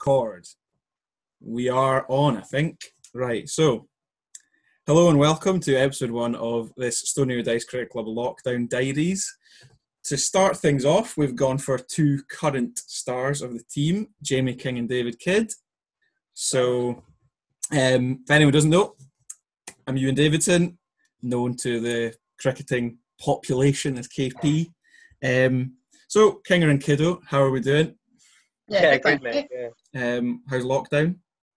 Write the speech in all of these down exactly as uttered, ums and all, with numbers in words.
record. We are on, I think. Right, so hello and welcome to episode one of this Stony Dice Cricket Club Lockdown Diaries. To start things off, we've gone for two current stars of the team, Jamie King and David Kidd. So, um, if anyone doesn't know, I'm Ewan Davidson, known to the cricketing population as K P. Um, so, Kinger and Kiddo, how are we doing? Yeah, Yeah, good, good, thank mate. you. Yeah. Um, how's lockdown?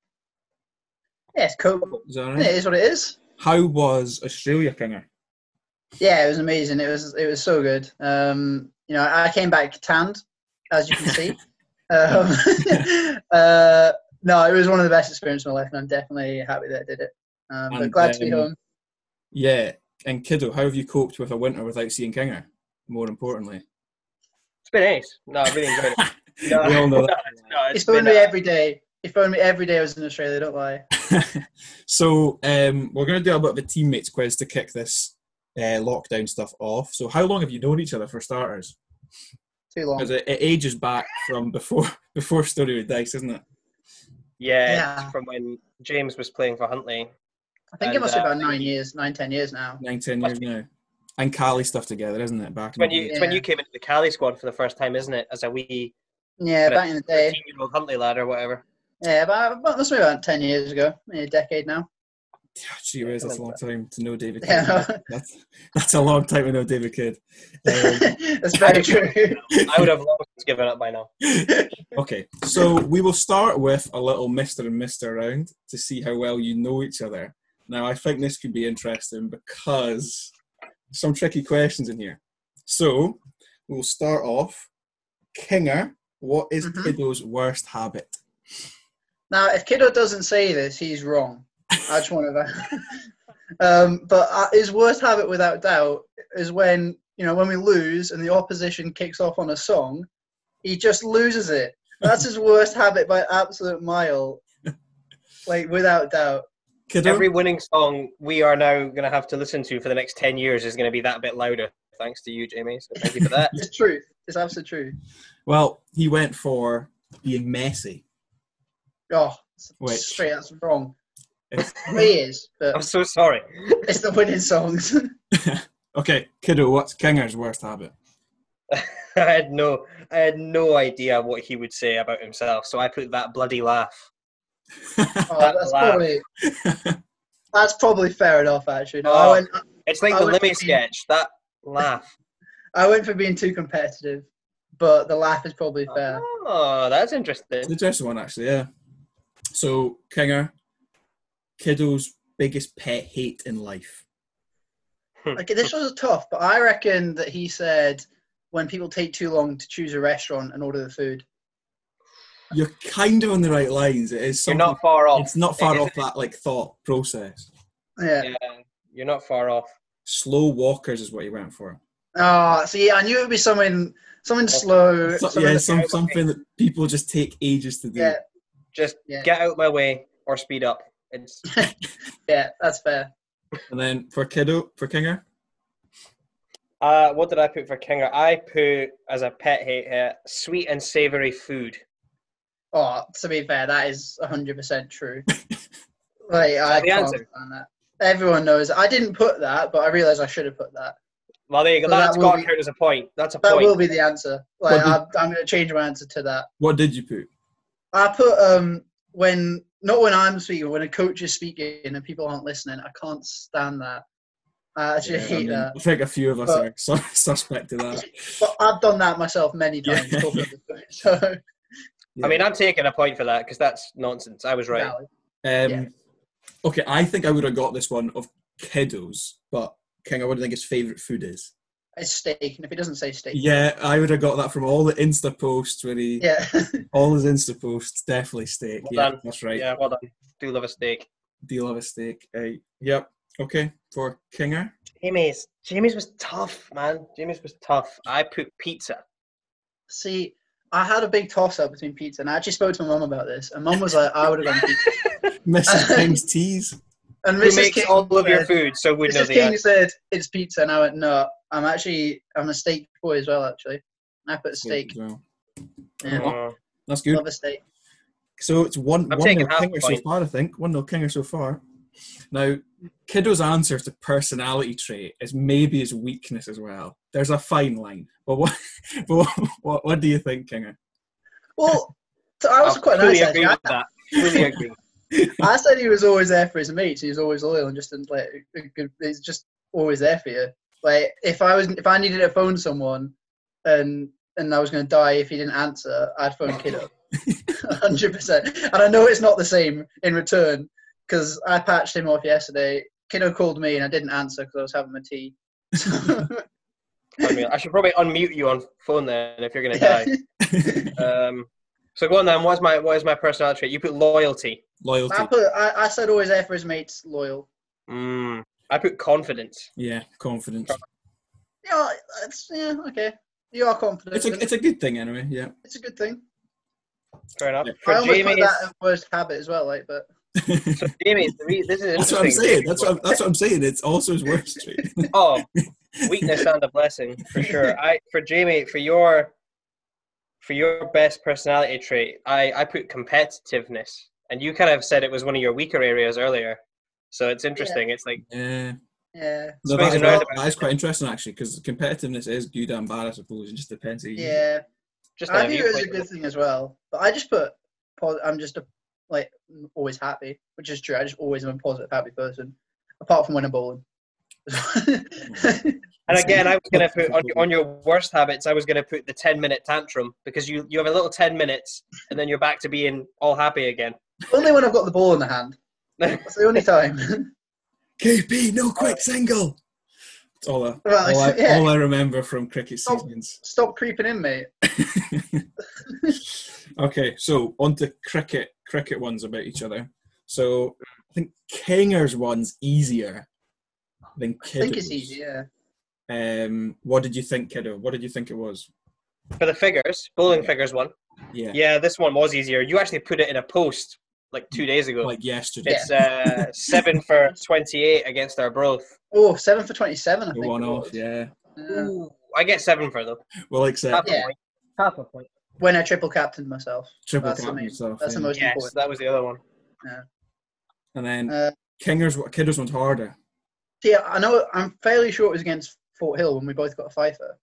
Yeah, it's cool. Is that all Yeah, right? it is what it is. How was Australia, Kinger? Yeah, it was amazing. It was it was so good. Um, you know, I came back tanned, as you can see. um, uh, no, it was one of the best experiences of my life, and I'm definitely happy that I did it. Um, but And, glad to be um, home. Yeah, and Kiddo, how have you coped with a winter without seeing Kinger? More importantly, It's been ace. No, I really enjoyed it. No, we all know that. no, He it's phoned been, me uh, every day. He phoned me every day I was in Australia, don't lie. So um, we're going to do a bit of a teammates quiz to kick this uh, lockdown stuff off. So how long have you known each other for starters? Too long. Because it, it ages back from before before Story with Dice, isn't it? yeah, Yeah. it's from when James was playing for Huntley. I think it and, must be uh, about nine years, nine, ten years now. Nine, ten years now. And Cali stuff together, isn't it? Back It's in when the you day. it's when Yeah. you came into the Cali squad for the first time, isn't it? As a wee Yeah, back in the day. thirteen-year-old Huntley lad or whatever. Yeah, about, about must be about ten years ago, maybe a decade now. Gee whiz, that's a long time to know David Kidd. Yeah, That's, that's a long time to know David Kidd. Um, that's very true. I would have long since given up by now. Okay, so we will start with a little Mister and Mister round to see how well you know each other. Now, I think this could be interesting because some tricky questions in here. So, we'll start off. Kinger, what is Mhm. Kiddo's worst habit? Now, if Kiddo doesn't say this, he's wrong. I just want to. um, but uh, his worst habit, without doubt, is when you know when we lose and the opposition kicks off on a song, he just loses it. That's his worst habit by absolute mile, like without doubt. Kiddo? Every winning song we are now going to have to listen to for the next ten years is going to be that bit louder. Thanks to you, Jamie. So thank you for that. It's truth. It's absolute truth. Well, he went for being messy. Oh, Wait. straight. That's wrong. It's- He is, I'm but so sorry. it's the winning songs. okay, Kiddo, what's Kinger's worst habit? I had no, I had no idea what he would say about himself, so I put that bloody laugh. Oh, That that's laugh. probably that's probably fair enough. Actually, no, Oh. I went. It's like I the would Limmy be- sketch. That laugh. I went for being too competitive, but the laugh is probably fair. Oh, that's It's interesting. an interesting one, actually, yeah. So, Kinger, Kiddo's biggest pet hate in life. Okay, this was tough, but I reckon that he said when people take too long to choose a restaurant and order the food. You're kind of on the right lines. It is You're something. not far off. It's not far It is- off that like thought process. Yeah. Yeah, you're not far off. Slow walkers is what he went for. Oh, see, I knew it would be something, something slow. So- something yeah, that- some, something that people just take ages to do. yeah, Just Yeah. get out my way or speed up. It's yeah, that's fair. And then for Kiddo, for Kinger, uh, what did I put for Kinger? I put as a pet hate here, sweet and savoury food. Oh, to be fair, that is one hundred percent true. Like, that I the can't answer? stand that. Everyone knows. I didn't put that, but I realised I should have put that. Well, there you go. So that That's will got be- to count as a point. That's a That point. will be the answer. Like, What did- I'm, I'm going to change my answer to that. what did you put? I put um when not when I'm speaking, when a coach is speaking and people aren't listening. I can't stand that. I actually Yeah, I hate mean, that. I think a few of us But- are su- suspect to that. But I've done that myself many times. Yeah. talking to the coach, so Yeah. I mean, I'm taking a point for that because that's nonsense. I was right. valid. Um, Yeah. Okay, I think I would have got this one of Kiddo's, but Kinger, what do you think his favourite food is? It's steak, and if he doesn't say steak, Yeah, I would have got that from all the Insta posts where he, yeah. all his Insta posts, definitely steak. Well yeah, done. that's right. Yeah, well done. Do love a steak. Do you love a steak? Uh, yep. Okay, for Kinger. Jamie's. Jamie's was tough, man. Jamie's was tough. I put pizza. See, I had a big toss up between pizza, and I actually spoke to my mum about this, and mum was like, "I would have gone pizza." Missus King's teas. And Who Missus makes King all of your said- food, so we know Missus the King answer. said it's pizza, and I went, "No, I'm actually I'm a steak boy as well. Actually, I put steak. as well. Yeah, Oh. That's good. love a steak." So it's one I'm one taking nil half Kinger a so point. far, I think. One nil Kinger so far. Now, Kiddo's answer to personality trait is maybe his weakness as well. There's a fine line. But what but what, what, what do you think, Kinger? Well, so I was I quite fully nice agree actually. with that. Fully agree. I said he was always there for his mates. He was always loyal and just like he's just always there for you. Like if I was if I needed to phone someone and and I was going to die if he didn't answer, I'd phone Kiddo, hundred percent. And I know it's not the same in return because I patched him off yesterday. Kiddo called me and I didn't answer because I was having my tea. I mean, I should probably unmute you on phone then if you're going to Yeah. die. Um, so go on then. What's my what is my personality trait? You put loyalty. Loyalty. I put I, I said always there for his mates, loyal. Mm, I put confidence. Yeah, confidence. Yeah, it's yeah okay. You are confident. It's a it's a good thing anyway. Yeah. It's a good thing. Fair enough. Yeah. For I almost Jamie, put that in worst habit as well, like, but so Jamie, the re- this is That's what I'm interesting. saying. That's what I'm, that's what I'm saying. It's also his worst trait. Oh, weakness and a blessing for sure. I for Jamie for your for your best personality trait, I I put competitiveness, and you kind of said it was one of your weaker areas earlier. So it's interesting. It's like Yeah. yeah, No, Swings that, is, and that, roundabouts. that is quite interesting actually, because competitiveness is good and bad, I suppose. It just depends. Who you use it. yeah. just I a view it as a viewpoint. good thing as well. But I just put pos- I'm just a like always happy, which is true. I just always am a positive, happy person, apart from when I'm bowling. And again, I was going to put on, on your worst habits. I was going to put the ten minute tantrum because you you have a little ten minutes and then you're back to being all happy again. Only when I've got the ball in the hand. That's the only time. K P, no quick single. That's all I, Well, all, I, yeah. all I remember from cricket Stop. seasons. Stop creeping in, mate. Okay, so on to cricket cricket ones about each other. So I think Kinger's one's easier than I Kiddo's. think it's easy, yeah. Um, what did you think, Kiddo? What did you think it was? For the figures, bowling figures one. Yeah, Yeah, this one was easier. You actually put it in a post like two days ago. like yesterday. It's uh, seven for twenty-eight against our broth. Oh, seven for twenty-seven, I The think one it off, was. yeah. Yeah. Ooh, I get seven for them. Well, except Half a Yeah. point. Half a point. When I triple captained myself. triple That's the captain main- yourself. That's yeah. the most Yes, important. that was the other one. And then Uh, Kinger's Kiddo's one's harder. see, I know I'm fairly sure it was against Fort Hill when we both got a fifer.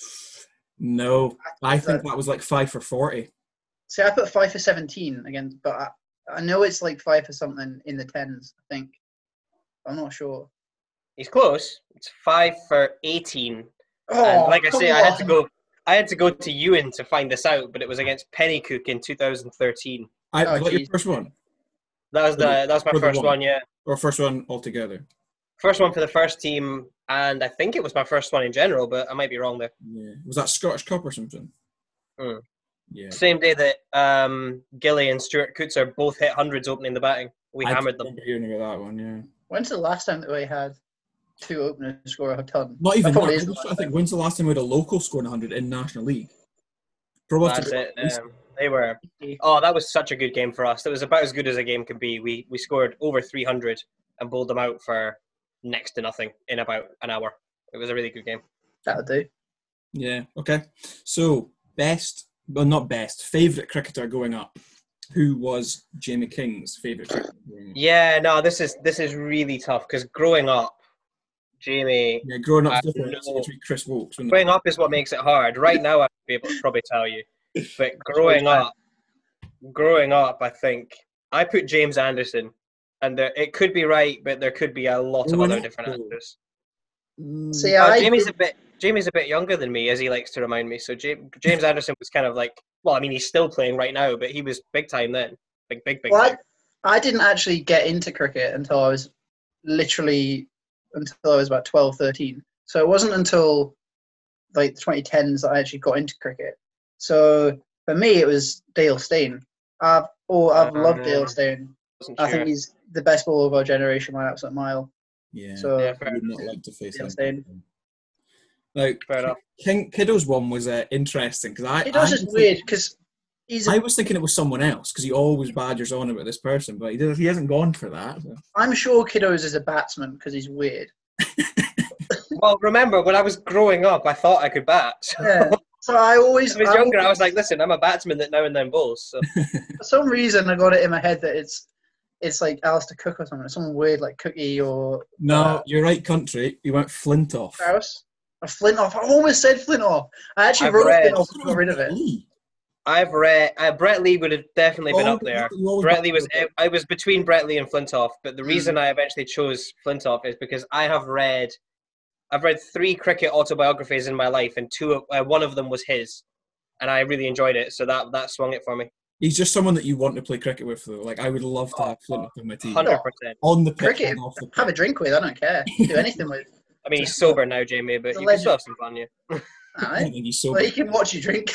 No, I Is think that- that was like five for forty. See, I put five for seventeen against, but I, I know it's like five for something in the tens, I think. I'm not sure. He's close. It's five for eighteen. Oh, and like I come say, I had to on. go. I had to go to Ewan to find this out, but it was against Pennycook in two thousand thirteen. I Oh, was that your geez. first one That was the that was my For the first one. one. Yeah, or first one altogether? first one for the first team, and I think it was my first one in general, but I might be wrong there. Yeah, was that Scottish Cup or something? Mm. Yeah, Same day that um, Gilly and Stuart Coutser both hit hundreds opening the batting. We I hammered them. remember hearing about that one. Yeah, When's the last time that we had two openers score a ton? not even. That probably That. is I, the just- last I think time. when's the last time we had a local scoring one hundred in National League? Probably That's it. Um, they were. Oh, that was such a good game for us. That was about as good as a game could be. We we scored over three hundred and bowled them out for next to nothing in about an hour. It was a really good game. That'll do. Yeah. Okay. So best, well, not best, favourite cricketer going up. Who was Jamie King's favourite cricketer going up? Yeah, no, this is this is really tough because growing up, Jamie, Yeah, growing up I different. know. It's between Chris Wilkes. wasn't it? growing up is what makes it hard. Right now, I'd be able to probably tell you, but growing up, growing up, I think I put James Anderson, and there, it could be right, but there could be a lot of Why other not, different though? answers. Mm, See, Uh, I Jamie's did- a bit Jamie's a bit younger than me, as he likes to remind me. So James, James Anderson was kind of like, well, I mean, he's still playing right now, but he was big time then, like big big well, time. I, I didn't actually get into cricket until I was literally until I was about twelve, thirteen. So it wasn't until like the twenty tens that I actually got into cricket. So for me, it was Dale Steyn. I've oh, I've Uh, loved Dale Steyn. Wasn't I sure. think he's the best bowler of our generation by an absolute mile. yeah. So Yeah, I fair, would not like to face Dale him. Steyn. Now, fair enough. King Kiddo's one was uh, interesting because I It was I just was weird thinking- because he's. A, I was thinking it was someone else because he always badgers on about this person, but he does, he hasn't gone for that. So. I'm sure Kiddos is a batsman because he's weird. Well, remember when I was growing up, I thought I could bat. So Yeah. So I always, When I was I younger, I always- was like, listen, I'm a batsman that now and then bowls. So. for some reason I got it in my head that it's it's like Alistair Cook or something, some weird like Cookie or No, uh, you're right, country. You went Flintoff. Strauss. Or Flintoff. I almost said Flintoff. I actually I've wrote read- Flintoff and got rid of it. Lee. I've read uh, Brett Lee would have definitely been Oh, up there. you always Brett back Lee was with it. I was between Brett Lee and Flintoff, but the Mm. reason I eventually chose Flintoff is because I have read I've read three cricket autobiographies in my life, and two of- uh, one of them was his, and I really enjoyed it. So that that swung it for me. He's just someone that you want to play cricket with, though. Like, I would love to have Flintoff on my team. Hundred percent. On the pitch Cricket, and off the pitch. have a drink with. I don't care. Do anything with. I mean, he's sober now, Jamie, but The you can still legend. have some fun, yeah. I Alright. think he's so Well, you can watch you drink.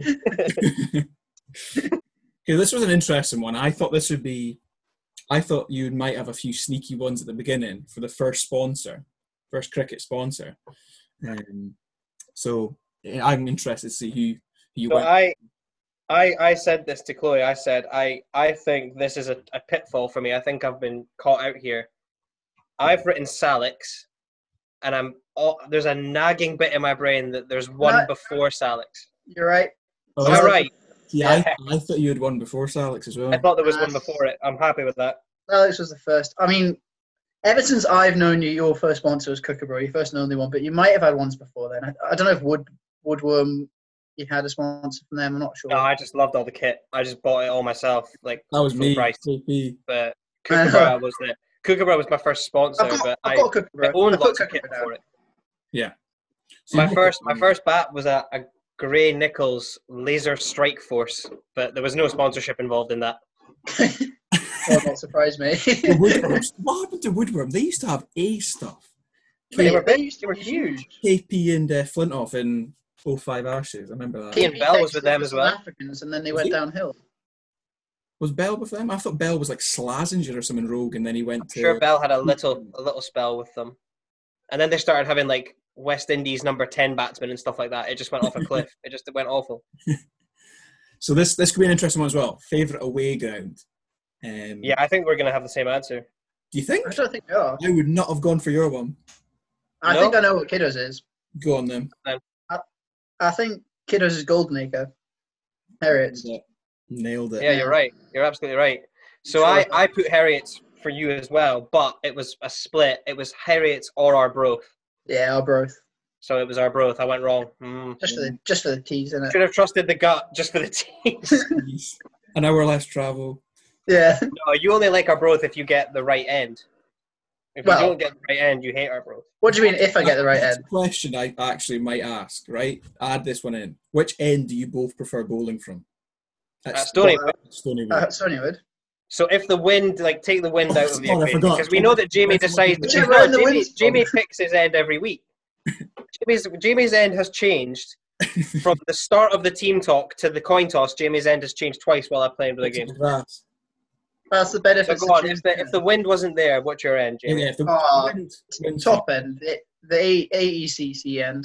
Okay, this was an interesting one. I thought this would be. I thought you might have a few sneaky ones at the beginning for the first sponsor, first cricket sponsor. Um, so yeah, I'm interested to see who, who you So went. I, I, I said this to Chloe. I said I, I think this is a, a pitfall for me. I think I've been caught out here. I've written Salix, and I'm all, there's a nagging bit in my brain that there's one Right. before Salix. You're right. Oh, Am I is it? right? Yeah, I, I thought you had one before Salix as well. I thought there was Uh, one before it. I'm happy with that. Alex was the first. I mean, ever since I've known you, your first sponsor was Kookaburra, your first and only one, but you might have had ones before then. I, I don't know if Wood Woodworm, you had a sponsor from them. I'm not sure. No, I just loved all the kit. I just bought it all myself, like That was full me. price. K P. But I know. Kookaburra was the Kookaburra was my first sponsor, I've got, but I've I, got I Kookaburra. owned I've got lots of kit Kookaburra before now. it. Yeah. So My you- first my first bat was a, a Gray Nichols Laser Strike Force, but there was no sponsorship involved in that. Well, not surprise me. The Woodworms. What happened to Woodworm? They used to have A stuff. They They were they big, used to they were be huge. K P and uh, Flintoff in oh five Ashes. I remember that. Ian Bell was with them as well. Africans, and then they Was went he? downhill. Was Bell with them? I thought Bell was like Slazenger or something rogue, and then he went to. Sure, Bell had a little a little spell with them, and then they started having like West Indies number ten batsmen and stuff like that. It just went off a cliff. It just went awful. So this this could be an interesting one as well. Favorite away ground. Um, Yeah, I think we're gonna have the same answer. Do you think? I don't think they are. I would not have gone for your one. I No? think I know what Kiddos is. Go on then. I think Kiddos is Golden Acre. Harriet's. Nailed it. Yeah, you're right. You're absolutely right. So Sure. I, I put Harriet's for you as well, but it was a split. It was Harriet's or Arbroath. Yeah, Arbroath. So it was Arbroath. I went wrong. Mm. Just for the just for the teas, innit? Should have trusted the gut just for the teams. Jeez. An hour less travel. Yeah. No, you only like Arbroath if you get the right end. If Well- you don't get the right end, you hate Arbroath. What do you mean if I get the right That's end? a question I actually might ask, right? Add this one in. Which end do you both prefer bowling from? Uh, Stony. Well, Stonywood. Uh, Stonywood. So if the wind, like, take the wind Oh, out of the sorry, I equation, forgot. because we know that Jamie decides. Whichever No, end the Jamie, wind's from. Jamie picks his end every week. Jamie's Jamie's end has changed from the start of the team talk to the coin toss. Jamie's end has changed twice while I'm playing the game. Grass. That's the So benefit. go on. If the if the wind wasn't there, what's your end, Yeah, Jamie? yeah, if the Oh, wind, wind's top end, the, the A- AECC end.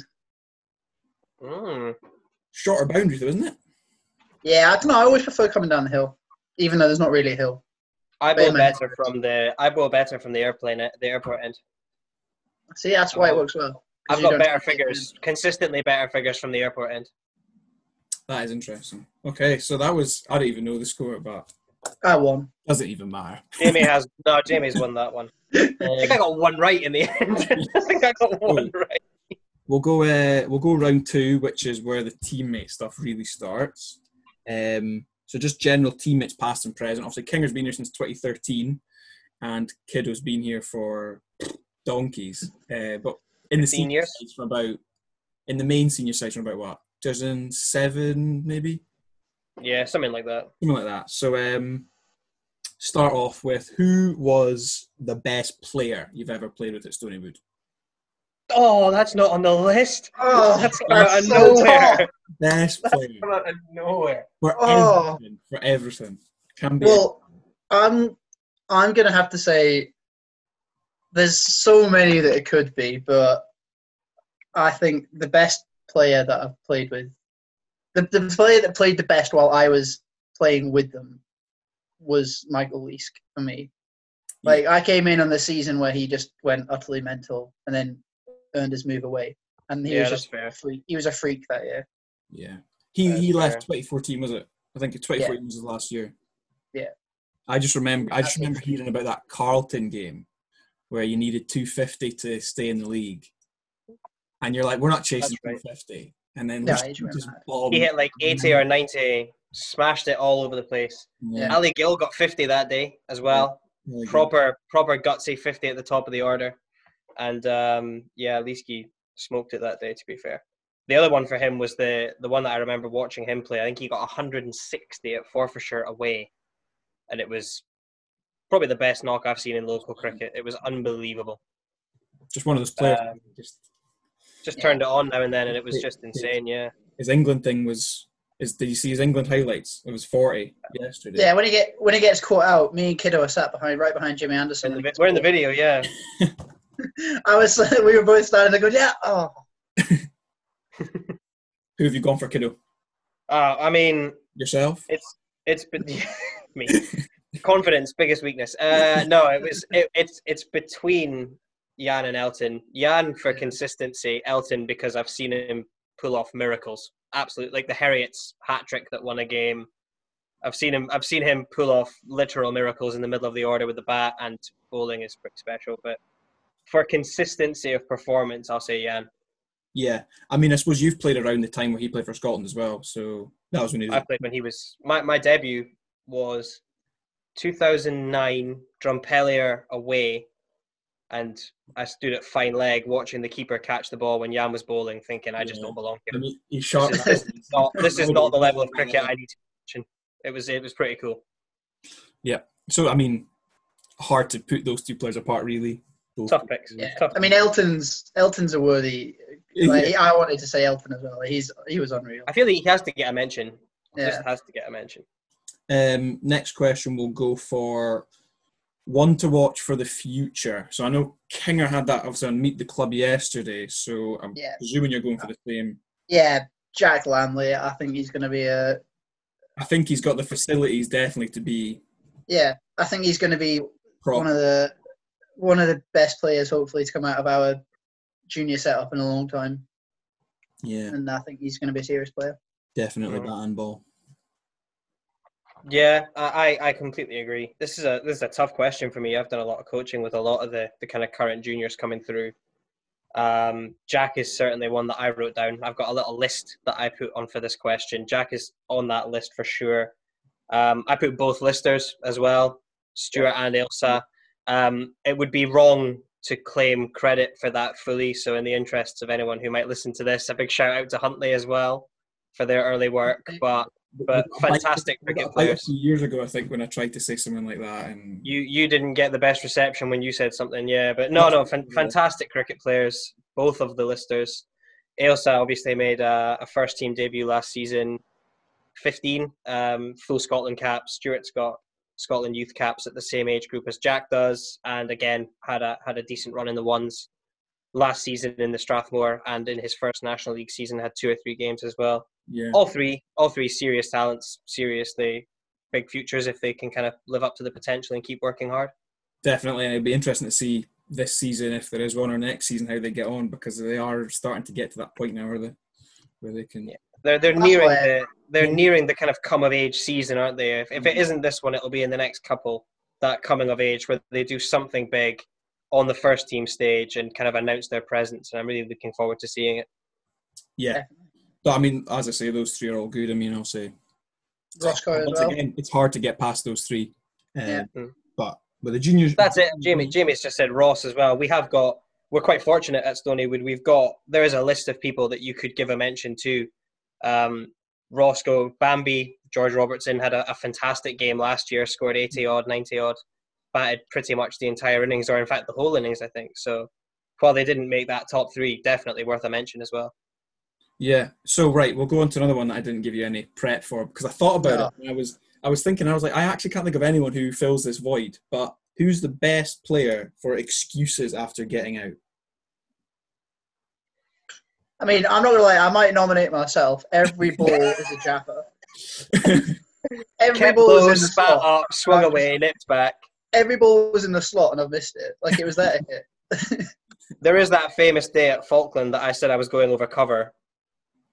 Mm. shorter boundary though, isn't it? Yeah, I don't know. I always prefer coming down the hill, even though there's not really a hill. I Very bowl many better birds. from the I bowl better from the airplane at the airport end. See, that's why it works well. 'Cause I've you got don't better have to- figures, consistently better figures from the airport end. That is interesting. Okay, so that was I don't even know the score, but I won. doesn't even matter. Jamie has no. Jamie's won that one. I think I got one right in the end. I think I got one right. We'll go. Uh, we'll go round two, which is where the teammate stuff really starts. Um, so just general teammates, past and present. Obviously, Kinger's been here since twenty thirteen, and Kiddo's been here for donkeys. Uh, but in the fifteen senior years? sides from about, in the main senior sides from about what, two thousand seven maybe, Yeah, something like that. something like that. So um, start off with who was the best player you've ever played with at Stonywood? Oh, that's not on the list. Oh, That's come that's out of so nowhere. tough. Best That's player come out of nowhere. for Oh. everything. For everything. Can be. Well, I'm I'm gonna have to say there's so many that it could be, but I think the best player that I've played with, the the player that played the best while I was playing with them, was Michael Leask for me. Like I came in on the season where he just went utterly mental and then earned his move away, and he Yeah, was that's just fair. a freak. He was a freak that year. Yeah. He That's he fair. left twenty fourteen, was it? I think twenty fourteen Yeah. was his last year. Yeah. I just remember I just That's remember it. hearing about that Carlton game where you needed two fifty to stay in the league. And you're like, we're not chasing That's right. two fifty. And then No, just, he's really just mad. bombed. He hit like eighty or ninety, smashed it all over the place. Yeah. Ali Gill got fifty that day as well. Really good. Proper, proper gutsy fifty at the top of the order. And um, yeah, Leeski smoked it that day, to be fair. The other one for him was the the one that I remember watching him play. I think he got one hundred sixty at Forfarshire away. And it was probably the best knock I've seen in local cricket. It was unbelievable. Just one of those players. Um, just Just turned it on now and then, and it was just insane, yeah. His England thing was. Is, did you see his England highlights? It was forty yesterday. Yeah, when he get when he gets caught out, me and Kiddo are sat behind, right behind Jimmy Anderson. In the, we're in the video, yeah. I was, we were both standing there going, yeah, oh. Who have you gone for, kiddo? Uh, I mean, Yourself? it's it's been me. Confidence, biggest weakness. Uh, no, it was it, it's it's between Jan and Elton. Jan for consistency, Elton because I've seen him pull off miracles. Absolutely, like the Heriots hat trick that won a game. I've seen him. I've seen him pull off literal miracles in the middle of the order with the bat, and bowling is pretty special. But for consistency of performance, I'll say Jan. Yeah, I mean, I suppose you've played around the time where he played for Scotland as well. So that was when he was. I played when he was. My my debut was two thousand nine, Drumpellier away, and I stood at fine leg watching the keeper catch the ball when Jan was bowling, thinking I just Yeah. don't belong here. I mean, he shot. This is, this is not this is not the level of cricket I need to mention. It was it was pretty cool. Yeah. So I mean, hard to put those two players apart, really. Both. Tough picks. Yeah. Tough. I mean, Elton's Elton's a worthy. Like, I wanted to say Elton as well. He's he was unreal. I feel like he has to get a mention. He Yeah. just has to get a mention. Um, next question will go for one to watch for the future. So I know Kinger had that obviously on Meet the Club yesterday. So I'm Yeah. presuming you're going for the same. Yeah, Jack Lamley. I think he's going to be a. I think he's got the facilities definitely to be. Yeah, I think he's going to be Prop. one of the one of the best players, hopefully, to come out of our junior setup in a long time. Yeah, And I think he's going to be a serious player. definitely Mhm. bat and ball. Yeah, I, I completely agree. This is a this is a tough question for me. I've done a lot of coaching with a lot of the, the kind of current juniors coming through. Um, Jack is certainly one that I wrote down. I've got a little list that I put on for this question. Jack is on that list for sure. Um, I put both listers as well, Stuart and Ailsa. Um, it would be wrong to claim credit for that fully. So in the interests of anyone who might listen to this, a big shout out to Huntley as well for their early work. But but We got a fantastic bite- we got cricket a bite a players. few years ago, I think, when I tried to say something like that, and You you didn't get the best reception when you said something, yeah. But no, no, fan, fantastic cricket players, both of the listers. Ailsa obviously made a, a first team debut last season, fifteen, um, full Scotland caps. Stuart's got Scotland youth caps at the same age group as Jack does, and again had a had a decent run in the ones last season in the Strathmore, and in his first National League season had two or three games as well. yeah, All three, all three serious talents, seriously big futures if they can kind of live up to the potential and keep working hard. definitely. And it'd be interesting to see this season, if there is one, or next season, how they get on, because they are starting to get to that point now where they where they can. Yeah. They're they're That's nearing why- the they're nearing the kind of come of age season, aren't they? If, if it isn't this one, it'll be in the next couple. That coming of age where they do something big on the first team stage and kind of announce their presence. And I'm really looking forward to seeing it. Yeah, but I mean, as I say, those three are all good. I mean, I'll say Roscoe as once well. again, it's hard to get past those three. Um, Yeah. But with the juniors, That's it, Jamie. Jamie's just said Ross as well. We have got. We're quite fortunate at Stonywood. We've got. There is a list of people that you could give a mention to. Um, Roscoe, Bambi, George Robertson had a, a fantastic game last year. Scored eighty odd, ninety odd, batted pretty much the entire innings, or in fact the whole innings, I think. So while they didn't make that top three, definitely worth a mention as well. Yeah. So right, we'll go on to another one that I didn't give you any prep for, because I thought about No. it. And I was I was thinking, I was like, I actually can't think of anyone who fills this void. But who's the best player for excuses after getting out? I mean, I'm not gonna lie. I might nominate myself. Every ball is a japper. Every Kept ball low, was in the spat slot. up, swung I away, nipped back. Every ball was in the slot, and I've missed it. Like it was there to hit. There is that famous day at Falkland that I said I was going over cover,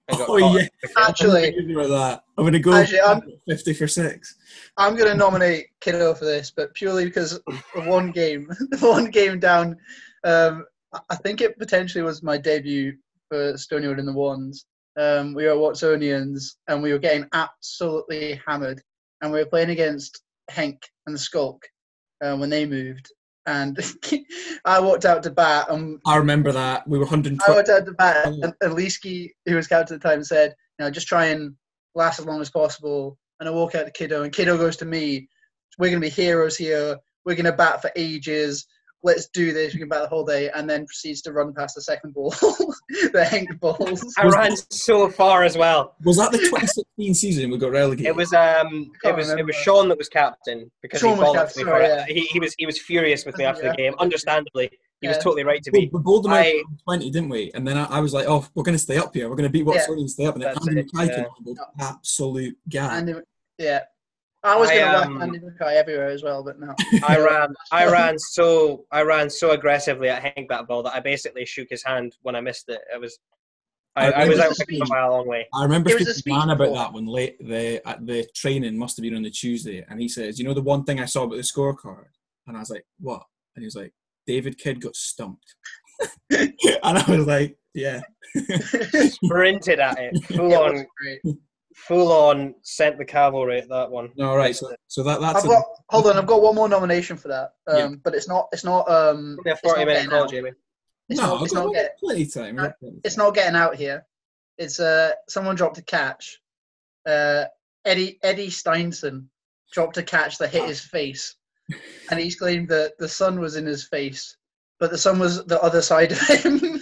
and got Oh caught. yeah, Actually, I'm about that. I'm going to go Actually, I'm- fifty for six. I'm going to nominate Kiddo for this, but purely because the one game, the one game down. Um, I think it potentially was my debut for Stonywood in the ones. Um, we were Watsonians, and we were getting absolutely hammered, and we were playing against Henk and the Skulk uh, when they moved. And I walked out to bat, and I remember that. We were one hundred I twenty. walked out to bat, and, and Leesky, who was captain at the time, said, "You know, just try and last as long as possible." And I walk out to Kiddo, and Kiddo goes to me, "We're going to be heroes here. We're going to bat for ages. Let's do this. We can bat the whole day." And then proceeds to run past the second ball, the Henk balls. I ran so far as well. Was that the twenty sixteen season we got relegated? It was um, it Can't was it remember. was Sean that was captain because Sean he was bollocked captain, me for sorry, it. yeah. He, he was he was furious with me after Yeah. the game. Understandably, he was Yeah. totally right to We be. we bowled them out I- for twenty, didn't we? And then I, I was like, "Oh, we're going to stay up here. We're going to beat Yeah. Watsonian and stay up." And then That's Andy it, Mackay yeah. came on with absolute gas. Andy, yeah. I was I, going to um, whack Andy Mackay everywhere as well, but no. I ran I ran so I ran so aggressively at Hank that ball that I basically shook his hand when I missed it. It was I, I I was remember out speaking- by a long way. I remember It was a speaking to speech Man about before. that one late. The at the training must have been on the Tuesday, and he says, "You know the one thing I saw about the scorecard?" And I was like, "What?" And he was like, "David Kidd got stumped." And I was like, "Yeah." Sprinted at it, full It on, was great. full on, sent the cavalry at that one. No, right. So, so that that's I've a- got, hold on, I've got one more nomination for that. Um, Yeah. But it's not, it's not, um, Probably a it's not forty minute getting call, out. Jamie. It's no, not, I've it's got, not I've got get, plenty of time. I've got plenty of it's time. not getting out here. It's uh, someone dropped a catch. Uh, Eddie Eddie Steinson dropped a catch that hit his face, and he's claimed that the sun was in his face, but the sun was the other side of him.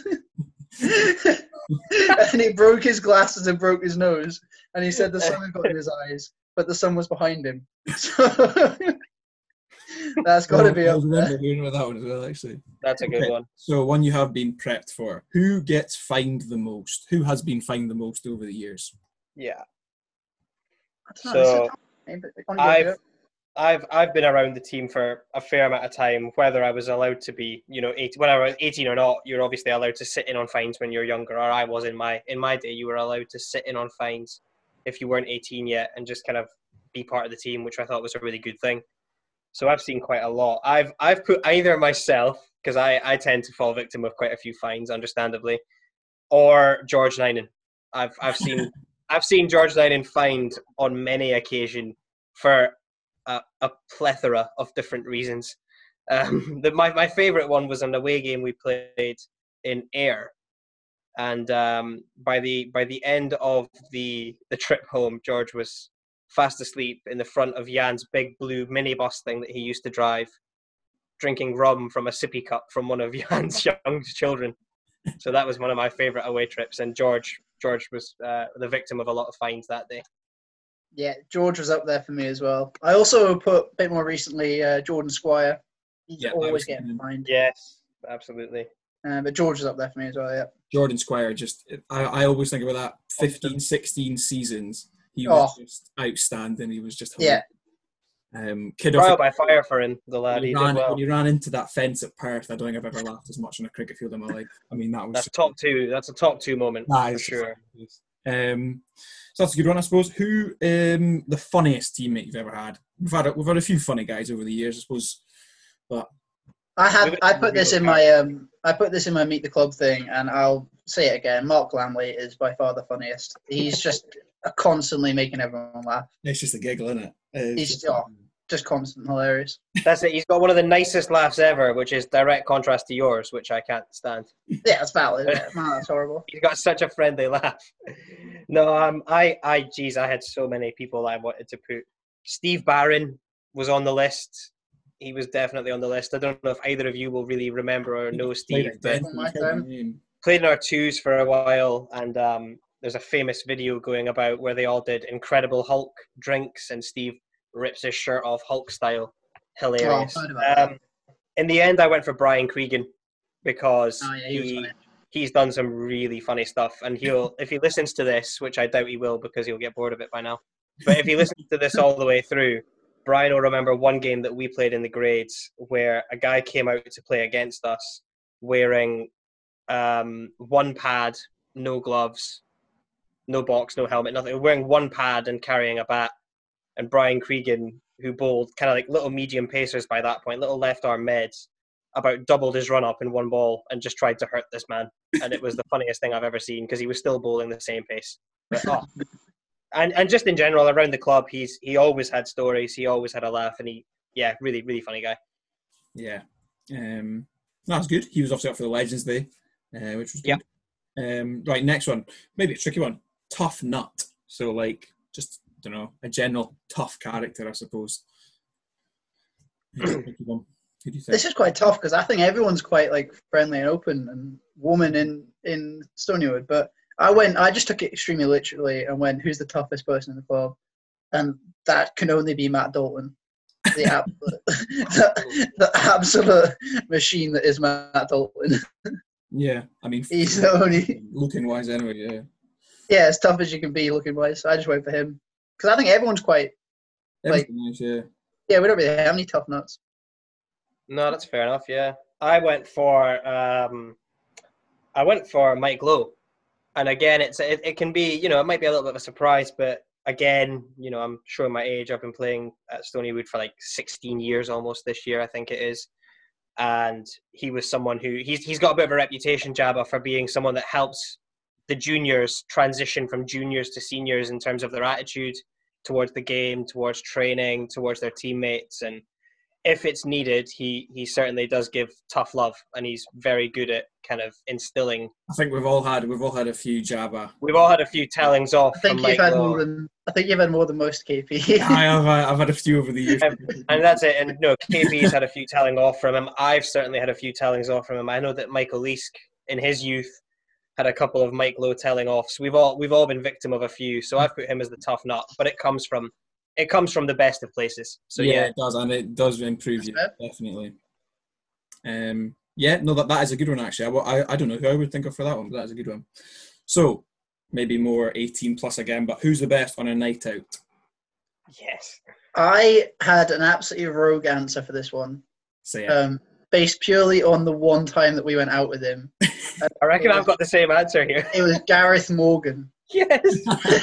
And he broke his glasses and broke his nose, and he said the sun had got in his eyes, but the sun was behind him. So that's got to be I up remember there. hearing about that one as well, actually. That's a good Okay. one. So one you have been prepped for. Who gets fined the most? Who has been fined the most over the years? Yeah. I don't know, it's a So tough name, but they can't get I've it. I've I've been around the team for a fair amount of time. Whether I was allowed to be, you know, eight, when I was eighteen or not, you're obviously allowed to sit in on fines when you're younger. Or I was in my in my day, you were allowed to sit in on fines if you weren't eighteen yet, and just kind of be part of the team, which I thought was a really good thing. So I've seen quite a lot. I've I've put either myself, because I, I tend to fall victim of quite a few fines, understandably, or George Ninan. I've I've seen I've seen George Ninan fined on many occasion for a, a plethora of different reasons. Um, the, my my favourite one was an away game we played in Ayr, and um, by the by the end of the the trip home, George was fast asleep in the front of Jan's big blue minibus thing that he used to drive, drinking rum from a sippy cup from one of Jan's young children. So that was one of my favourite away trips, and George George was uh, the victim of a lot of fines that day. Yeah, George was up there for me as well. I also put a bit more recently uh, Jordan Squire. He's Yeah, I always was getting thinking- fined. Yes, absolutely. Uh, but George was up there for me as well, yeah. Jordan Squire, just I, I always think about that fifteen, sixteen seasons. He was Oh. just outstanding. He was just Yeah. Um, kid Trial off by fire for him, the lad. when, He he did ran, well. when he ran into that fence at Perth, I don't think I've ever laughed as much on a cricket field in my life. I mean, that was That's just- top two. That's a top two moment Nah, for it's sure. just- Um, so that's a good one, I suppose. Who um, the funniest teammate you've ever had? We've had a, we've had a few funny guys over the years, I suppose. But I had We've- I put this in my um I put this in my meet the club thing, and I'll say it again. Mark Lamley is by far the funniest. He's just constantly making everyone laugh. it's just a giggle, isn't it? It's He's- just- oh. Just constant hilarious. That's it. He's got one of the nicest laughs ever, which is direct contrast to yours, which I can't stand. Yeah, that's valid. Isn't it? Man, that's horrible. He's got such a friendly laugh. No, um, I, I, geez, I had so many people I wanted to put. Steve Barron was on the list. He was definitely on the list. I don't know if either of you will really remember or know Steve, but Identity, my he's got time. the name. played in our twos for a while, and um, there's a famous video going about where they all did Incredible Hulk drinks, and Steve rips his shirt off Hulk style. Hilarious. Oh, I've heard about um, in the end, I went for Brian Cregan because Oh, yeah, he was he funny. he's done some really funny stuff, and he'll if he listens to this, which I doubt he will because he'll get bored of it by now. But if he listens to this all the way through, Brian will remember one game that we played in the grades where a guy came out to play against us wearing um, one pad, no gloves, no box, no helmet, nothing. Wearing one pad and carrying a bat. And Brian Cregan, who bowled kind of like little medium pacers by that point, little left arm meds, about doubled his run up in one ball and just tried to hurt this man. And it was the funniest thing I've ever seen because he was still bowling the same pace. But, oh. and and just in general around the club, he's he always had stories. He always had a laugh, and he yeah, really really funny guy. Yeah, um, that's good. He was obviously up for the Legends Day, uh, which was good. Yep. Um, right, next one, maybe a tricky one. Tough nut. So like just. Don't know, a general tough character, I suppose. Who do you think? This is quite tough because I think everyone's quite like friendly and open and woman in in Stonywood. But I went, I just took it extremely literally and went, "Who's the toughest person in the club?" And that can only be Matt Dalton, the absolute, the, the absolute machine that is Matt Dalton. Yeah, I mean, he's the only looking wise anyway. Yeah, yeah, as tough as you can be looking wise. So I just went for him. Because I think everyone's quite, like, nice, yeah. yeah, we don't really have any tough nuts. No, that's fair enough. Yeah, I went for, um, I went for Mike Lowe, and again, it's it, it can be, you know, it might be a little bit of a surprise, but again, you know, I'm showing my age. I've been playing at Stonywood for like sixteen years almost this year, I think it is, and he was someone who he's he's got a bit of a reputation, Jabba, for being someone that helps the juniors transition from juniors to seniors in terms of their attitude towards the game, towards training, towards their teammates. And if it's needed, he, he certainly does give tough love, and he's very good at kind of instilling. I think we've all had we've all had a few Jabba. We've all had a few tellings off. I think from you've Mike had Lowe. more than I think you've had more than most K P. I have uh, I've had a few over the years. and, and that's it. And no, K P's had a few telling off from him. I've certainly had a few tellings off from him. I know that Michael Leask in his youth had a couple of Mike Lowe telling offs. We've all we've all been victim of a few, so I've put him as the tough nut. But it comes from it comes from the best of places. So yeah, yeah, it does, and it does improve you definitely. Um, yeah, no, that that is a good one actually. I, I I don't know who I would think of for that one, but that is a good one. So maybe more eighteen plus again, but who's the best on a night out? Yes, I had an absolutely rogue answer for this one. Say it. Um, based purely on the one time that we went out with him. I reckon I've got the same answer here. It was Gareth Morgan. Yes.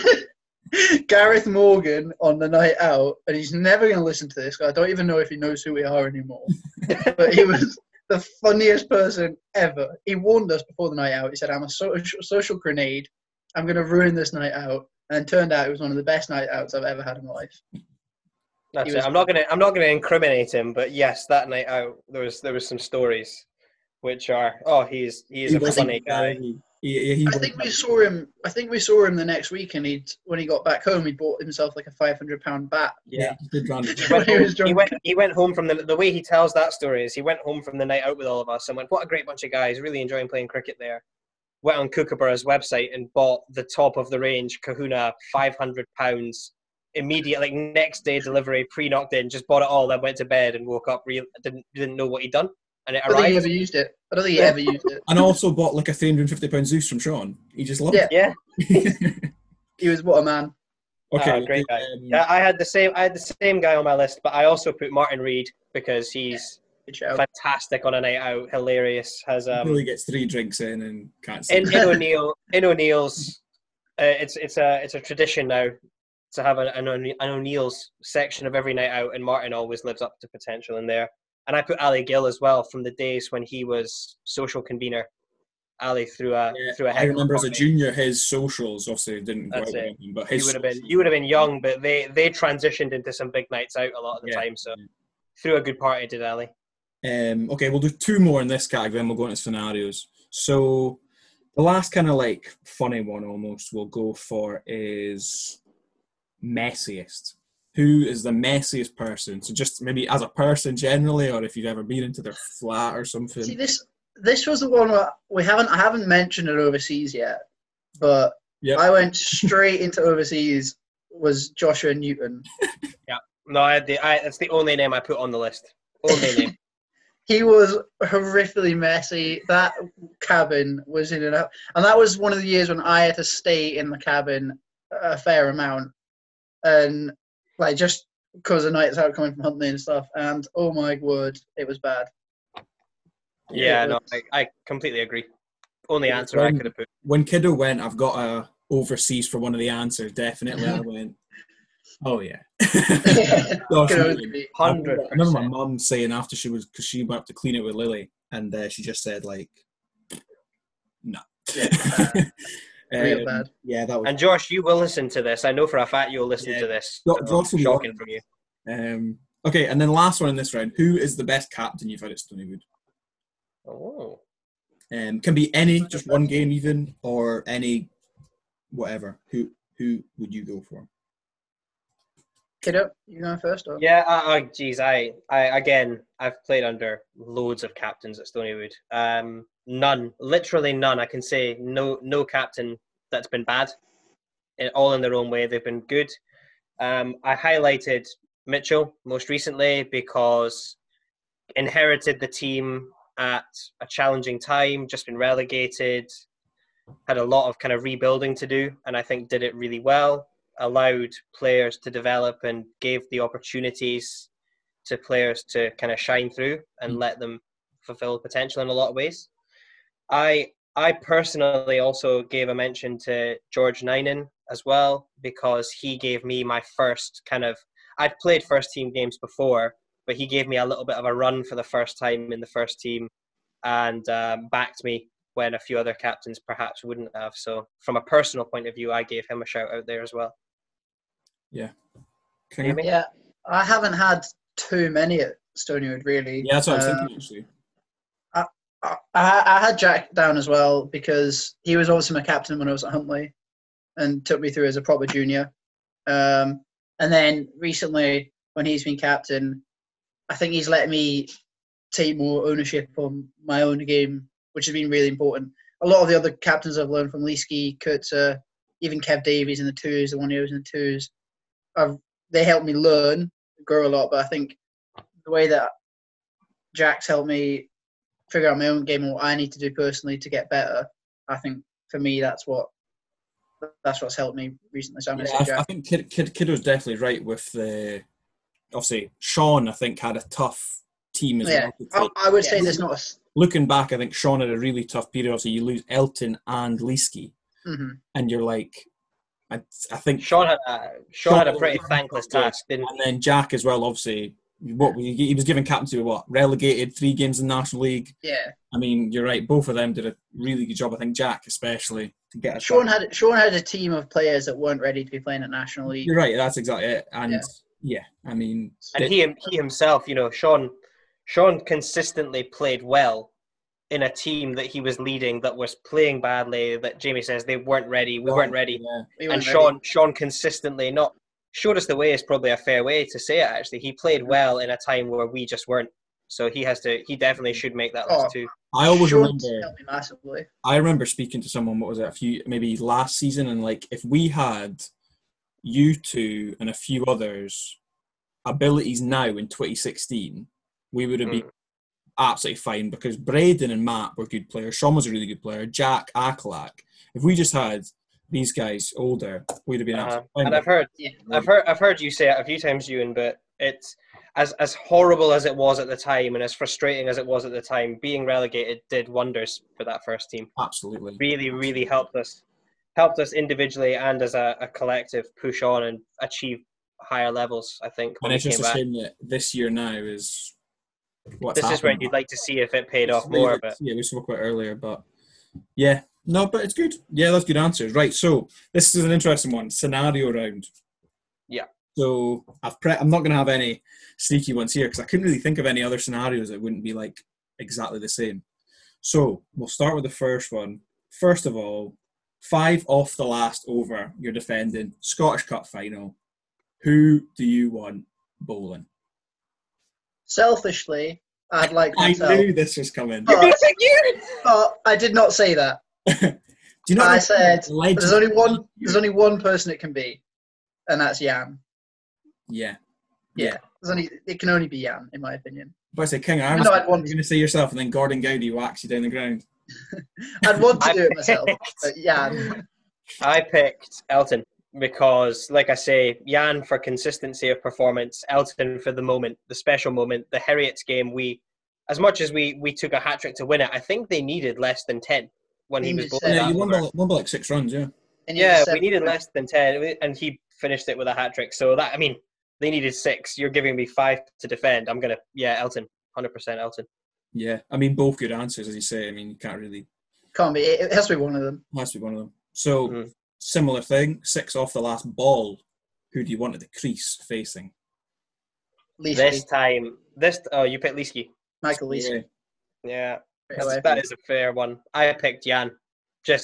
Gareth Morgan on the night out, and he's never going to listen to this. I don't even know if he knows who we are anymore. But he was the funniest person ever. He warned us before the night out. He said, "I'm a social, social grenade. I'm going to ruin this night out." And it turned out it was one of the best night outs I've ever had in my life. That's He it. was- I'm not gonna I'm not gonna incriminate him, but yes, that night out there was there was some stories, which are oh he's he is He a wasn't funny guy. very- He, he I think we saw him. I think we saw him the next week, and he when he got back home, he bought himself like a five hundred pound bat. Yeah. he did run. He went, When he was home, drunk. he went he went home from the the way he tells that story is he went home from the night out with all of us and went, what a great bunch of guys, really enjoying playing cricket there. Went on Kookaburra's website and bought the top of the range Kahuna five hundred pounds immediate, like next day delivery, pre knocked in, just bought it all, then went to bed and woke up real didn't didn't know what he'd done, and it I don't think he arrived. ever used it. I don't think he ever used it. And also bought like a three hundred fifty pound Zeus from Sean. He just loved Yeah. Yeah, it. He was what a man. Okay, Ah, great guy. um, Yeah, I had the same I had the same guy on my list, but I also put Martin Reed because he's Good shout. fantastic on a night out, hilarious. Has um Billy gets three drinks in and can't see. in, in O'Neill in O'Neill's uh, it's it's a it's a tradition now to have an an, O'Ne- an O'Neill's section of every night out, and Martin always lives up to potential in there. And I put Ali Gill as well from the days when he was social convener. Ali threw a Yeah, threw a I heck of a remember as a party. junior, his socials obviously didn't go That's out with it. anything, but You his would have been socials- you would have been young, but they they transitioned into some big nights out a lot of the Yeah. time. So threw a good party, did Ali. Um, okay, we'll do two more in this category, and we'll go into scenarios. So the last kind of like funny one almost we'll go for is messiest. Who is the messiest person? So just maybe as a person generally, or if you've ever been into their flat or something. See, this this was the one where we haven't I haven't mentioned it overseas yet, but Yep. I went straight into overseas. Was Joshua Newton? No, I had the I that's the only name I put on the list. Only name. He was horrifically messy. That cabin was in and out, and that was one of the years when I had to stay in the cabin a fair amount, and like just because the nights out coming from hunting and stuff. And oh my word, it was bad. Yeah, It no, was- I, I completely agree. Only answer I When- could have put. When Kiddo went, I've got a overseas for one of the answers, definitely. I went, oh yeah. Yeah, Gosh, can really. only be. I one hundred remember, I remember my percent. mum saying after she was, because she went up to clean it with Lily, and uh, she just said like, no. Yeah, bad. Real Um, bad. Yeah, that was. And Josh, you will listen to this. I know for a fact you'll listen Yeah, to this. Jo- So, Josh will be shocking on. from you. Um, okay, and then last one in this round. Who is the best captain you've had at Stonywood? Oh. Um, can be any, just one game even, or any, whatever. Who who would you go for? Kiddo, you going first? Or? Yeah, uh, uh, geez, I, I, again, I've played under loads of captains at Stonywood. Um, none, literally none. I can say no, no captain that's been bad. In, all in their own way, they've been good. Um, I highlighted Mitchell most recently because inherited the team at a challenging time, just been relegated, had a lot of kind of rebuilding to do, and I think did it really well. Allowed players to develop and gave the opportunities to players to kind of shine through and let them fulfill potential in a lot of ways. I I personally also gave a mention to George Ninen as well, because he gave me my first kind of, I'd played first team games before, but he gave me a little bit of a run for the first time in the first team and um, backed me when a few other captains perhaps wouldn't have. So from a personal point of view, I gave him a shout out there as well. Yeah. Jamie? Yeah, I haven't had too many at Stonywood, really. Yeah, that's what I was Um, thinking actually. I, I, I had Jack down as well because he was obviously my captain when I was at Huntley and took me through as a proper junior. Um, and then recently, when he's been captain, I think he's let me take more ownership on my own game, which has been really important. A lot of the other captains I've learned from Leesky, Kurtzer, even Kev Davies in the twos, the one who was in the twos, I've, they helped me learn, grow a lot. But I think the way that Jack's helped me figure out my own game and what I need to do personally to get better, I think for me that's what that's what's helped me recently. So I'm Yeah, going to say I, I Jack. think Kid, Kid, Kiddo's definitely right with the. Obviously, Sean, I think, had a tough team as Yeah, well. I, I would Yes. say there's not a. Looking back, I think Sean had a really tough period. Obviously, you lose Elton and Leesky, Mm-hmm. and you're like, I, I think Sean had a, Sean had a pretty thankless task, didn't and then Jack as well. Obviously, what he, he was given captaincy with what relegated three games in the National League. Yeah, I mean, you're right. Both of them did a really good job. I think Jack especially to get us. Sean back. had Sean had a team of players that weren't ready to be playing at National League. You're right. That's exactly it. And Yeah. yeah, I mean, And it- he he himself, you know, Sean Sean consistently played well in a team that he was leading that was playing badly, that Jamie says they weren't ready, we weren't ready. Yeah. We And weren't Sean ready. Sean consistently not showed us the way is probably a fair way to say it actually. He played well in a time where we just weren't. So he has to he definitely should make that list Oh. too. I always Sean's remember. helped me massively. I remember speaking to someone. What was it? A few maybe last season, and like if we had you two and a few others abilities now in twenty sixteen, we would have been Mm. absolutely fine because Braden and Matt were good players. Sean was a really good player. Jack, Akalak. If we just had these guys older, we'd have been Uh-huh. absolutely fine. And I've heard Yeah. I've heard I've heard you say it a few times, Ewan, but it's as as horrible as it was at the time and as frustrating as it was at the time, being relegated did wonders for that first team. Absolutely. Really, really helped us helped us individually and as a, a collective push on and achieve higher levels, I think, when And we it's just came a back. shame that this year now is what's This is where happened. you'd like to see if it paid It's off really more, like- but yeah, we spoke about it earlier, but yeah, no, but it's good. Yeah, that's good answers. Right, so this is an interesting one. Scenario round. Yeah. So I've pre- I'm not going to have any sneaky ones here because I couldn't really think of any other scenarios that wouldn't be like exactly the same. So we'll start with the first one. First of all, five off the last over. You're defending Scottish Cup final. Who do you want bowling? Selfishly, I'd like I myself. knew this was coming. But, but I did not say that. Do you know? I what said Legend- there's only one. There's only one person it can be, and that's Jan. Yeah. Yeah. There's only. It can only be Jan, in my opinion. If I say King Even Ireland, though I'd want- you're going to say yourself, and then Gordon Gowdy whacks you down the ground. I'd want to I do it myself, picked- but Jan. I picked Elton because, like I say, Jan for consistency of performance, Elton for the moment, the special moment, the Heriots game. We, as much as we we took a hat trick to win it, I think they needed less than ten when he was Teams bowling said- Yeah, that you won over. by, won by like six runs, yeah. They needed Yeah, we seven. needed less than ten, and he finished it with a hat trick. So that I mean, they needed six. You're giving me five to defend. I'm gonna yeah, Elton, hundred percent Elton. Yeah, I mean, both good answers, as you say. I mean, you can't really. Can't be. It has to be one of them. Has to be one of them. So, Mm. similar thing, six off the last ball. Who do you want at the crease facing? Leeski. This time, this oh, you picked Leeski. Michael Leeski. Yeah, Straight that's, away. that is a fair one. I picked Jan. Just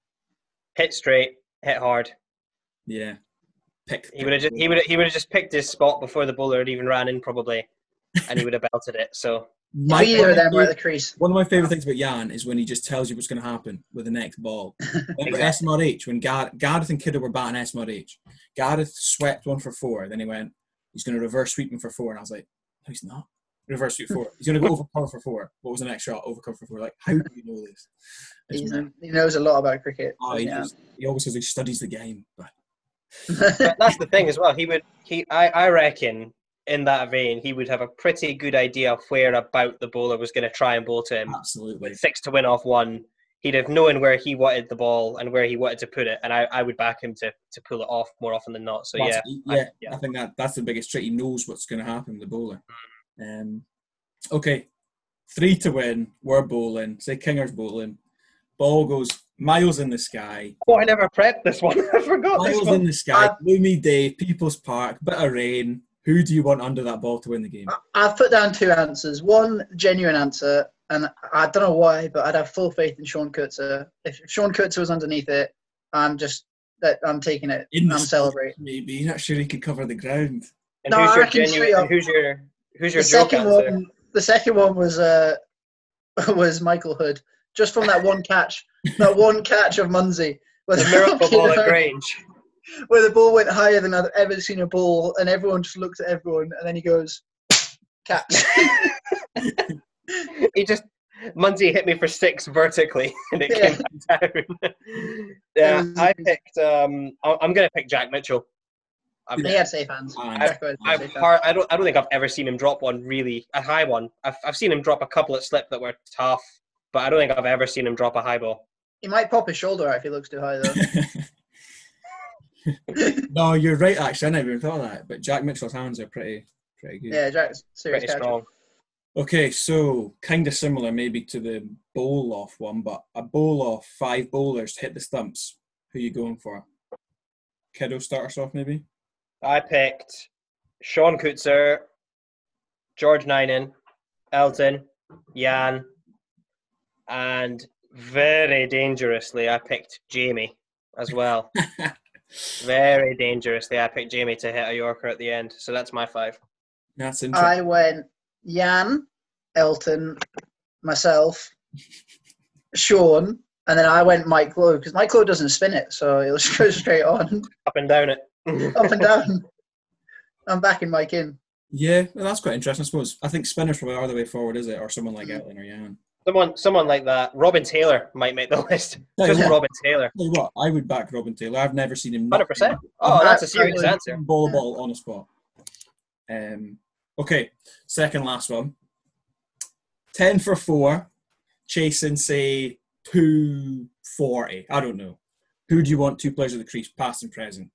hit straight, hit hard. Yeah. Pick. He would have just he would he would have just picked his spot before the bowler had even ran in, probably, and he would have belted it. So My, If either of them were at the crease. one of my favourite things about Jan is when he just tells you what's going to happen with the next ball. Remember Exactly. S M R H, when Gar- Gareth and Kidder were batting S M R H. Gareth swept one for four, then he went, he's going to reverse sweep him for four. And I was like, no, he's not. Reverse sweep four. He's going to go over cover for four. What was the next shot? Over cover for four. Like, how do you know this? It's He's, mad. he knows a lot about cricket. Oh, he, yeah. just, he always says he studies the game. But But that's the thing as well. He would he I, I reckon in that vein he would have a pretty good idea of where about the bowler was going to try and bowl to him. absolutely. With six to win off one, he'd have known where he wanted the ball and where he wanted to put it, and I, I would back him to, to pull it off more often than not. So That's- yeah, yeah, I, yeah. I think that that's the biggest trick. He knows what's going to happen with the bowler. Um, okay, three to win. We're bowling. Say Kinger's bowling. Ball goes miles in the sky. Oh, I never prepped this one. I forgot this Miles one. in the sky. I- Gloomy day. People's Park. Bit of rain. Who do you want under that ball to win the game? I- I've put down two answers. One genuine answer, and I don't know why, but I'd have full faith in Sean Kurtzer. If Sean Kurtzer was underneath it, I'm just that I'm taking it. In the I'm street, celebrating. Maybe. Not sure he could cover the ground. And No, who's I your reckon genuine? straight And up- who's your who's your The joke second answer? one, the second one was uh was Michael Hood, just from that one catch, that one catch of Munsey, where The the, miracle ball at Grange. where the ball went higher than I've ever seen a ball, and everyone just looked at everyone, and then he goes, catch. He just Munsey hit me for six vertically, and it Yeah. came down. Yeah, was- I picked. Um, I- I'm gonna pick Jack Mitchell. I've, He had safe hands. And Jack had I've safe hands. par- I don't. I don't think I've ever seen him drop one really a high one. I've I've seen him drop a couple at slip that were tough, but I don't think I've ever seen him drop a high ball. He might pop his shoulder out if he looks too high, though. no, you're right. Actually, I never even thought of that. But Jack Mitchell's hands are pretty, pretty good. Yeah, Jack's serious Pretty catch. strong. Okay, so kind of similar maybe to the bowl off one, but a bowl off five bowlers to hit the stumps. Who are you going for? Kiddo start us off maybe. I picked Sean Coetzer, George Ninan, Elton, Jan, and very dangerously, I picked Jamie as well. Very dangerously, I picked Jamie to hit a Yorker at the end. So that's my five. That's interesting. I went Jan, Elton, myself, Sean, and then I went Mike Lowe, because Mike Lowe doesn't spin it, so it'll just go straight on, Up and down it. up and down. I'm backing Mike in. Yeah, well, that's quite interesting. I suppose I think spinners probably are the way forward, is it? Or someone like Elton or Jan. Someone, someone like that. Robin Taylor might make the list. Yeah, Just yeah. Robin Taylor. Tell you what, I would back Robin Taylor. I've never seen him. one hundred percent. Oh, that's a serious Absolutely. answer. Ball a ball on the spot. Um, okay, second last one. Ten for four, chasing say two forty. I don't know. Who do you want two players at the crease, past and present?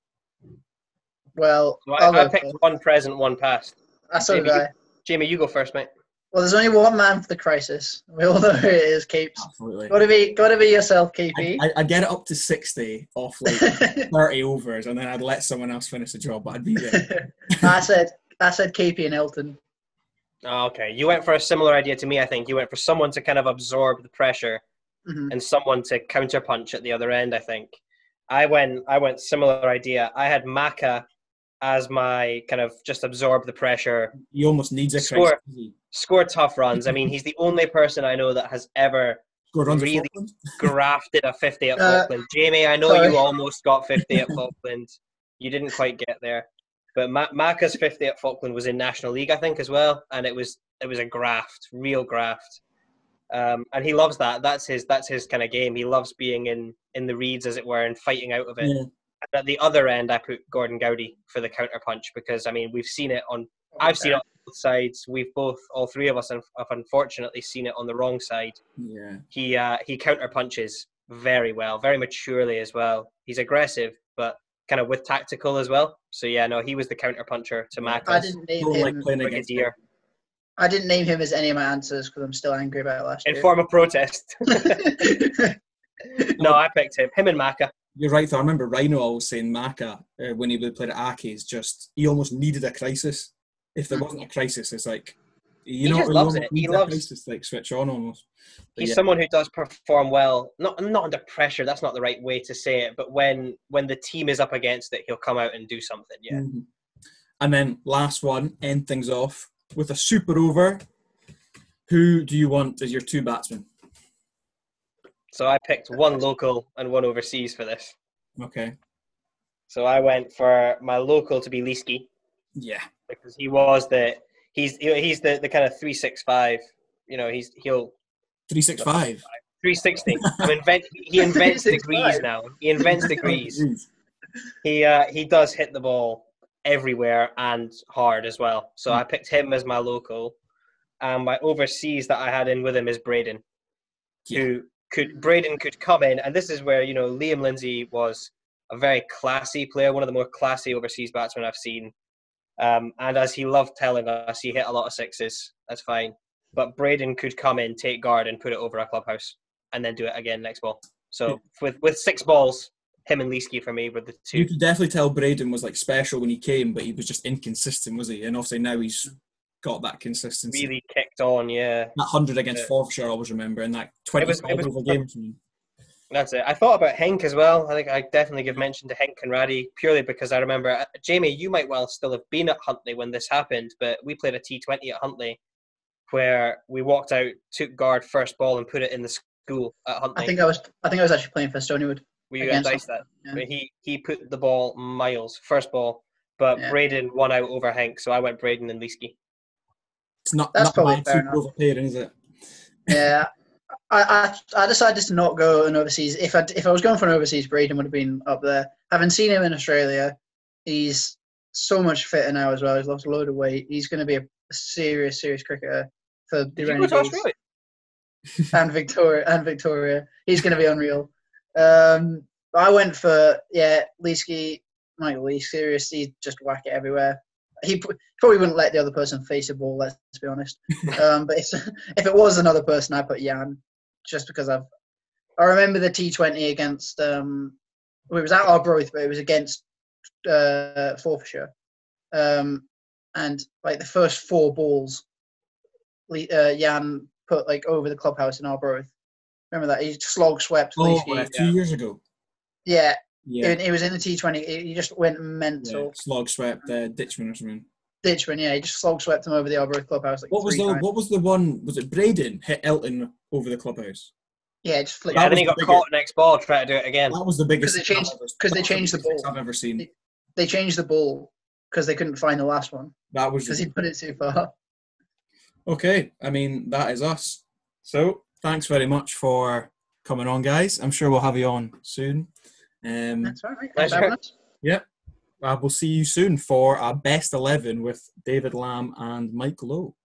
Well, So I'll I, I go picked first. one present, one past. That's so did Jamie, I. Jamie, you go first, mate. Well, there's only one man for the crisis. We all know who it is, Capes. Absolutely. Gotta be, gotta be yourself, K P. I, I, I'd get it up to sixty off like thirty overs, and then I'd let someone else finish the job, but I'd be there. I said, I said K P and Elton. Oh, okay, you went for a similar idea to me. I think you went for someone to kind of absorb the pressure Mhm. and someone to counterpunch at the other end. I think I went. I went similar idea. I had Maka as my kind of just absorb the pressure, He almost needs a Score. crisis. score tough runs. I mean, he's the only person I know that has ever Score runs at Really? Falkland. grafted a fifty at Uh, Falkland. Jamie, I know sorry. you almost got fifty at Falkland. You didn't quite get there. But Ma- Maka's fifty at Falkland was in National League, I think, as well. And it was it was a graft, real graft. Um, and he loves that. That's his that's his kind of game. He loves being in, in the reeds, as it were, and fighting out of it. Yeah. And at the other end, I put Gordon Gowdy for the counter punch because, I mean, we've seen it on I've seen it on both sides. We've both, all three of us, have unfortunately seen it on the wrong side. Yeah. He uh, he counter punches very well, very maturely as well. He's aggressive, but kind of with tactical as well. So yeah, no, he was the counter puncher to Yeah. Macca's I didn't name Don't like him. playing against him. Brigadier I didn't name him as any of my answers because I'm still angry about it last in year. form of protest. No, I picked him. Him and Macca. You're right, though. I remember Rhino always saying Macca, uh, when he would play at Aki, is just, he almost needed a crisis. If there Mm. wasn't a crisis, it's like, you He know, just you loves almost it. He need a loves- crisis to, like, switch on almost. But He's yeah. someone who does perform well, not not under pressure. That's not the right way to say it. But when when the team is up against it, he'll come out and do something. Yeah. Mhm. And then last one, end things off with a super over. Who do you want as your two batsmen? So I picked one local and one overseas for this. Okay. So I went for my local to be Leesky Yeah. because he was the he's he's the, the kind of three six five. You know, he's he'll three six five. three sixty. I'm invent he invents three six degrees five. now. He invents degrees. He uh, he does hit the ball everywhere and hard as well. So I picked him as my local, and my overseas that I had in with him is Braden, Yeah. who could Braden could come in, and this is where you know Liam Lindsay was a very classy player, one of the more classy overseas batsmen I've seen. Um, and as he loved telling us, he hit a lot of sixes. That's fine, but Braden could come in, take guard, and put it over a clubhouse, and then do it again next ball. So with with six balls. Him and Leesky for me were the two. You could definitely tell Braden was like special when he came, but he was just inconsistent, was he? And obviously now he's got that consistency. Really kicked on, yeah. That hundred against Yeah. Forfarshire, I always remember, and that twenty It was- it was- over games. That's it. I thought about Henk as well. I think I definitely give mention to Henk Conradi purely because I remember, uh, Jamie, you might well still have been at Huntly when this happened, but we played a T twenty at Huntly where we walked out, took guard first ball and put it in the school at Huntly. I think I was. I think I was actually playing for Stonywood. we got against diced that. Yeah. But he, he put the ball miles, first ball, but Yeah. Braden won out over Henk, so I went Braden and Leesky. It's not That's not probably bad fair super enough. overpairing, is it? Yeah, I, I I decided to not go an overseas. If I if I was going for an overseas, Braden would have been up there. Having seen him in Australia, he's so much fitter now as well. He's lost a load of weight. He's going to be a serious serious cricketer for the Did you go to Renegades Australia? and Victoria and Victoria. He's going to be unreal. Um, I went for yeah, Leesky, Michael Lee. Serious, he just whack it everywhere. He p- probably wouldn't let the other person face a ball. Let's be honest. Um, but if if it was another person, I put Jan, just because I've. I remember the T twenty against. Um, well, it was at Arbroath, but it was against uh, Forfarshire, um, and like the first four balls, Le- uh, Jan put like over the clubhouse in Arbroath. Remember that he slog swept Oh, Leesky. uh, two yeah. years ago. Yeah, Yeah. It, it was in the T twenty. He just went yeah. mental. Slog swept uh, Ditchman or something. Ditchman, yeah, he just slog swept him over the Arbroath clubhouse. Like What was three the times. What was the one? Was it Braden hit Elton over the clubhouse? Yeah, just flipped. Yeah, That then he was got the caught next ball trying to do it again. That was the biggest. they changed- thing I've ever- 'cause they that was the changed the biggest ball. I've ever seen. They changed the ball because they couldn't find the last one That was because he put it too far. okay. I mean, that is us. So thanks very much for coming on, guys. I'm sure we'll have you on soon. Um, That's all right. That's Thanks for having us. Yep. Uh, we'll see you soon for our best eleven with David Lamb and Mike Lowe.